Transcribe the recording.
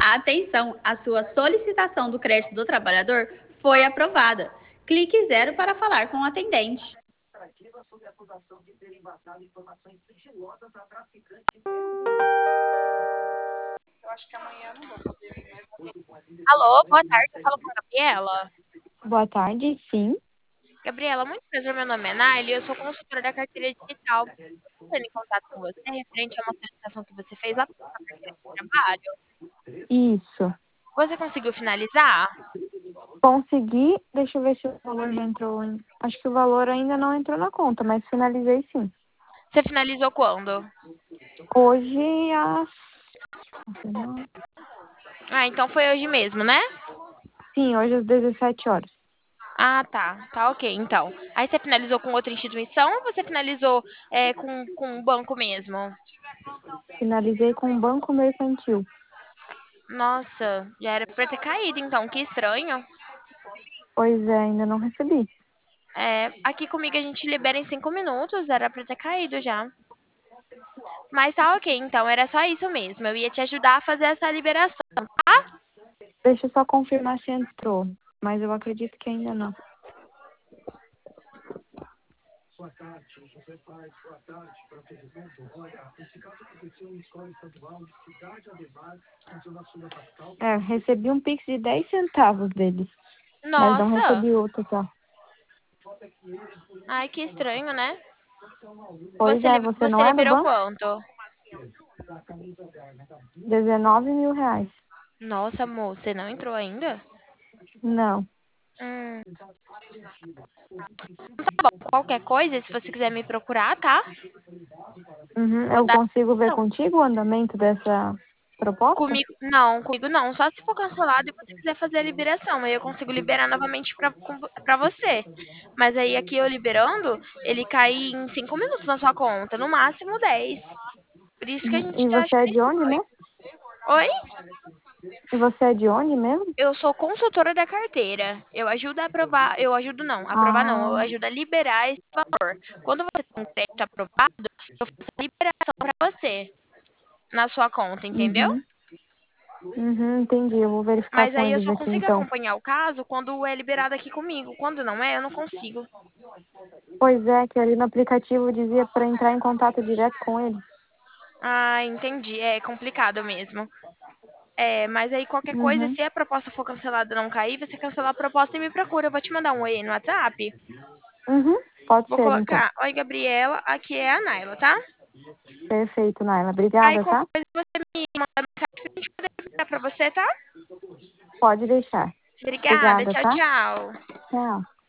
Atenção, a sua solicitação do crédito do trabalhador foi aprovada. Clique zero para falar com o atendente. Alô, boa tarde, eu falo com a Gabriela. Boa tarde, sim. Gabriela, muito prazer, meu nome é Naili, eu sou consultora da carteira digital. Estou entrando em contato com você referente a uma solicitação que você fez lá na carteira de trabalho. Isso. Você conseguiu finalizar? Consegui, deixa eu ver se o valor já entrou. Acho que o valor ainda não entrou na conta, mas finalizei sim. Você finalizou quando? Hoje às. Ah, então foi hoje mesmo, né? Sim, hoje às 17 horas. Ah, tá. Tá ok, então. Aí você finalizou com outra instituição ou você finalizou com o banco mesmo? Finalizei com o Banco Mercantil. Nossa, já era pra ter caído, então. Que estranho. Pois é, ainda não recebi. Aqui comigo a gente libera em 5 minutos, era pra ter caído já. Mas tá ok, então era só isso mesmo. Eu ia te ajudar a fazer essa liberação. Deixa eu só confirmar se entrou, mas eu acredito que ainda não. Recebi um Pix de 10 centavos deles, mas não Nossa! recebi outro, tá? Ai, que estranho, né? Pois é, você Você não é do liberou banco? quanto? 19 mil reais. Nossa, amor, você não entrou ainda? Não. Hum, Qualquer coisa, se você quiser me procurar, tá? Uhum. Vou Eu dar. consigo ver Não, contigo o andamento dessa proposta? comigo não. Só se for cancelado e você quiser fazer a liberação. Aí eu consigo liberar novamente pra você. Mas aí aqui eu liberando, ele cai em 5 minutos na sua conta, no máximo 10. Por isso que a gente E acha você é que é de onde estranho. mesmo? Oi? E você é de onde mesmo? Eu sou consultora da carteira. Eu ajudo a aprovar. Eu ajudo não, aprovar não. Eu Ah, ajudo a liberar esse valor. Quando você tem um crédito aprovado, eu faço a liberação para você na sua conta, entendeu? uhum. Uhum, entendi. Eu vou verificar Mas com aí eu eles só aqui consigo então. acompanhar o caso quando é liberado aqui comigo. Quando não é, eu não consigo. Pois é, que ali no aplicativo dizia para entrar em contato direto com eles. Ah, entendi. É complicado mesmo. Mas aí qualquer coisa, Uhum, se a proposta for cancelada e não cair, você cancela a proposta e me procura. Eu vou te mandar um oi aí no WhatsApp. uhum. Pode Vou ser então. colocar, oi Gabriela, aqui é a Naila, tá? Perfeito, Naila. Aí Obrigada, qualquer tá? coisa você me manda mensagem pra gente poder ligar pra você, tá? Pode deixar. Obrigada, Obrigada, tchau, tá? tchau. Tchau.